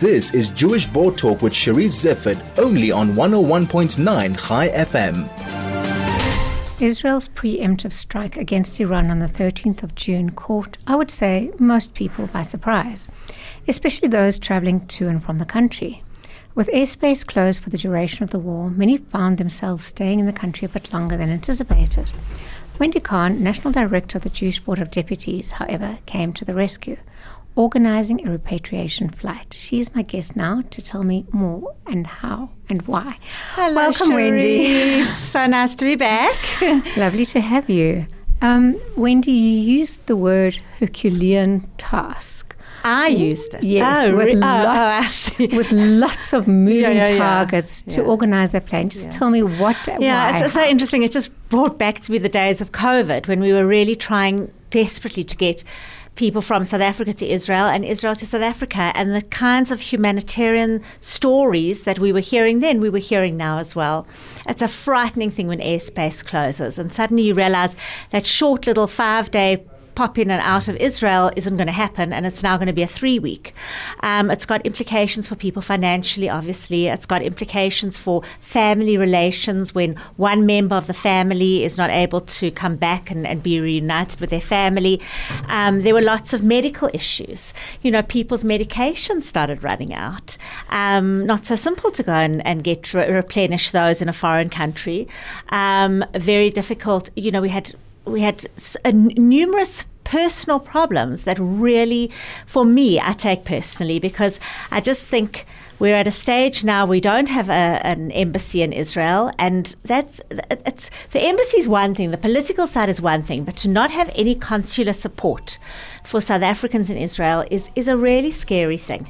This is Jewish Board Talk with Cherise Zifford, only on 101.9 Chai FM. Israel's preemptive strike against Iran on the 13th of June caught, I would say, most people by surprise, especially those travelling to and from the country. With airspace closed for the duration of the war, many found themselves staying in the country a bit longer than anticipated. Wendy Kahn, National Director of the Jewish Board of Deputies, however, came to the rescue, organising a repatriation flight. She's my guest now to tell me more and how and why. Hello, welcome, Cherise. Wendy. So nice to be back. Lovely to have you. Wendy, you used the word Herculean task. I used it. Yes, with lots of moving targets to organise that plane. Just tell me why. It's so interesting. It just brought back to me the days of COVID when we were really trying desperately to get people from South Africa to Israel and Israel to South Africa, and the kinds of humanitarian stories that we were hearing then, we were hearing now as well. It's a frightening thing when airspace closes and suddenly you realize that short little 5-day pop in and out of Israel isn't going to happen, and it's now going to be a 3-week. It's got implications for people financially, obviously. It's got implications for family relations when one member of the family is not able to come back and be reunited with their family. There were lots of medical issues. You know, people's medications started running out. Not so simple to go and get replenish those in a foreign country. Very difficult. You know, we had numerous personal problems that really, for me, I take personally, because I just think we're at a stage now we don't have an embassy in Israel, and the embassy is one thing, the political side is one thing, but to not have any consular support for South Africans in Israel is a really scary thing.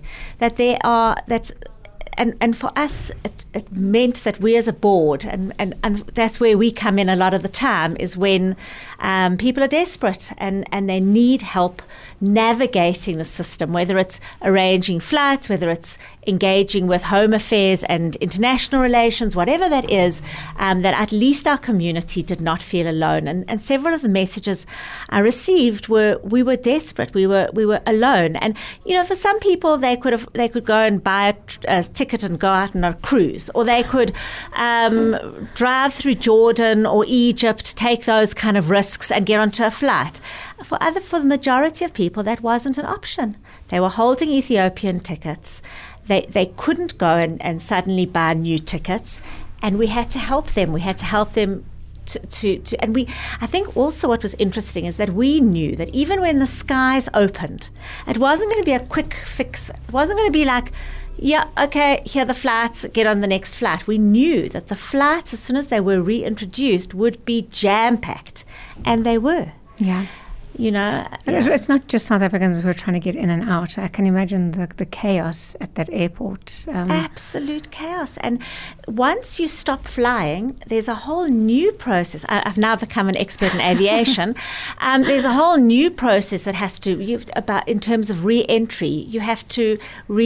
And for us, it meant that we as a board, and that's where we come in a lot of the time, is when people are desperate and they need help navigating the system, whether it's arranging flights, whether it's engaging with home affairs and international relations, whatever that is, that at least our community did not feel alone. And several of the messages I received were, we were desperate, we were alone. And, you know, for some people, they could go and buy a ticket and go out on a cruise, or they could drive through Jordan or Egypt, take those kind of risks and get onto a flight. For the majority of people, that wasn't an option. They were holding Ethiopian tickets. They couldn't go and suddenly buy new tickets, and we had to help them. We had to help them I think also what was interesting is that we knew that even when the skies opened, it wasn't going to be a quick fix. It wasn't going to be like, yeah, okay, here are the flights, get on the next flight. We knew that the flights, as soon as they were reintroduced, would be jam-packed, and they were. Yeah. You know, it's not just South Africans who are trying to get in and out. I can imagine the chaos at that airport. Absolute chaos. And once you stop flying, there's a whole new process. I've now become an expert in aviation. There's a whole new process that has to, in terms of re-entry, you have to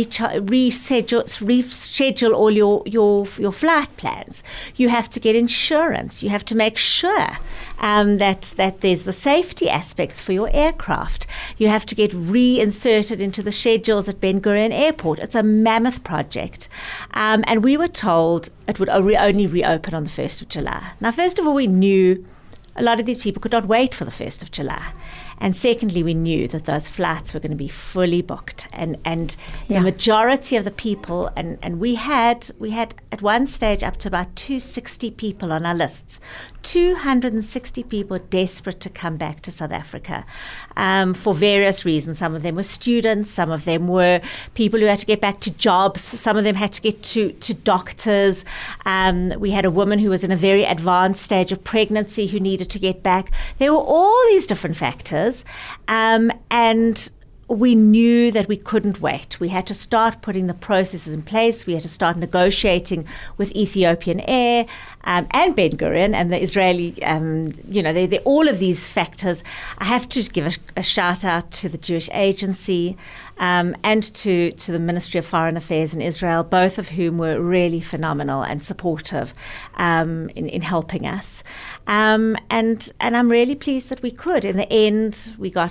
reschedule all your flight plans. You have to get insurance. You have to make sure that there's the safety aspects for your aircraft. You have to get reinserted into the schedules at Ben Gurion Airport. It's a mammoth project. And we were told it would only reopen on the 1st of July. Now, first of all, we knew a lot of these people could not wait for the 1st of July. And secondly, we knew that those flights were going to be fully booked. And the majority of the people, and we had at one stage up to about 260 people on our lists, 260 people desperate to come back to South Africa for various reasons. Some of them were students, some of them were people who had to get back to jobs, some of them had to get to doctors. We had a woman who was in a very advanced stage of pregnancy who needed to get back. There were all these different factors. And we knew that we couldn't wait. We had to start putting the processes in place. We had to start negotiating with Ethiopian Air and Ben Gurion and the Israeli, all of these factors. I have to give a shout out to the Jewish Agency and to the Ministry of Foreign Affairs in Israel, both of whom were really phenomenal and supportive in helping us. And I'm really pleased that we could. In the end, we got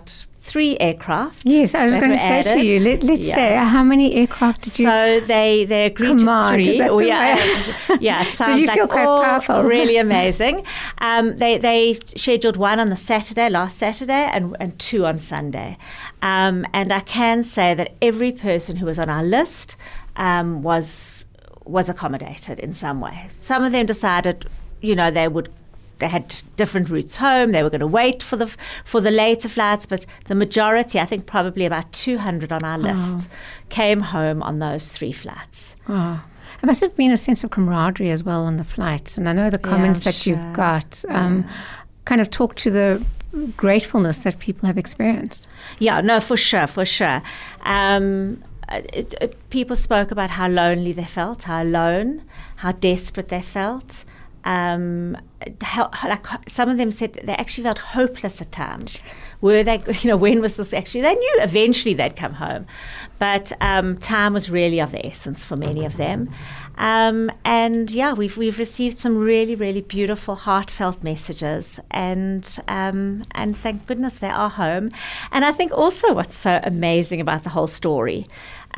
3 aircraft. Yes, I was going to say to you, let's say, how many aircraft did you... So they agreed to 3. Is that the It sounds did you like feel quite powerful? Really amazing. They scheduled 1 on the last Saturday, and 2 on Sunday. And I can say that every person who was on our list was accommodated in some way. Some of them decided, they had different routes home. They were going to wait for the later flights, but the majority, I think probably about 200 on our list, came home on those 3 flights. Oh. There must have been a sense of camaraderie as well on the flights. And I know the comments that you've got kind of talk to the gratefulness that people have experienced. Yeah, no, for sure. People spoke about how lonely they felt, how alone, how desperate they felt. Some of them said they actually felt hopeless at times. Were they, when was this actually? They knew eventually they'd come home. But time was really of the essence for many of them. We've received some really, really beautiful, heartfelt messages. And thank goodness they are home. And I think also what's so amazing about the whole story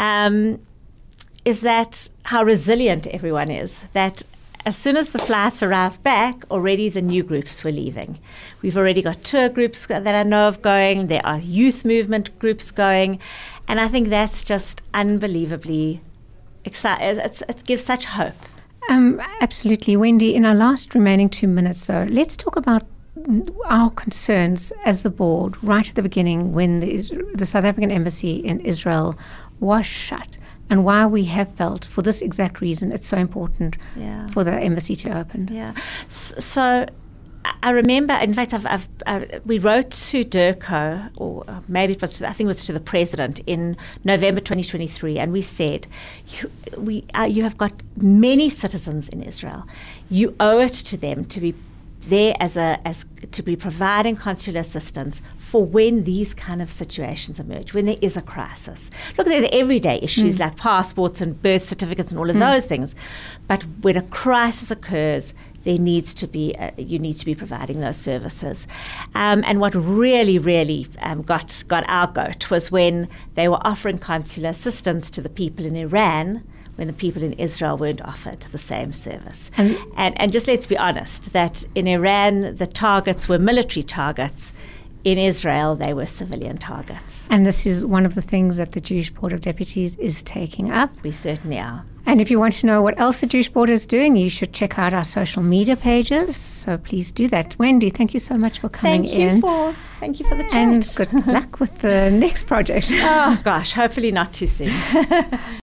is that how resilient everyone is. That as soon as the flights arrived back, already the new groups were leaving. We've already got tour groups that I know of going. There are youth movement groups going. And I think that's just unbelievably exciting. It gives such hope. Absolutely. Wendy, in our last remaining 2 minutes, though, let's talk about our concerns as the board right at the beginning when the South African embassy in Israel was shut. And why we have felt, for this exact reason, it's so important for the embassy to open. Yeah. So I remember, in fact, we wrote to DIRCO, or maybe it was, I think it was to the president in November 2023, and we said, you have got many citizens in Israel. You owe it to them to be there to be providing consular assistance for when these kind of situations emerge, when there is a crisis. Look, there are the everyday issues like passports and birth certificates and all of those things, but when a crisis occurs, there needs to be you need to be providing those services. And what really, really got our goat was when they were offering consular assistance to the people in Iran, when the people in Israel weren't offered the same service. And just let's be honest, that in Iran, the targets were military targets. In Israel, they were civilian targets. And this is one of the things that the Jewish Board of Deputies is taking up. We certainly are. And if you want to know what else the Jewish Board is doing, you should check out our social media pages. So please do that. Wendy, thank you so much for coming in. Thank you for the chat. And good luck with the next project. Oh, gosh, hopefully not too soon.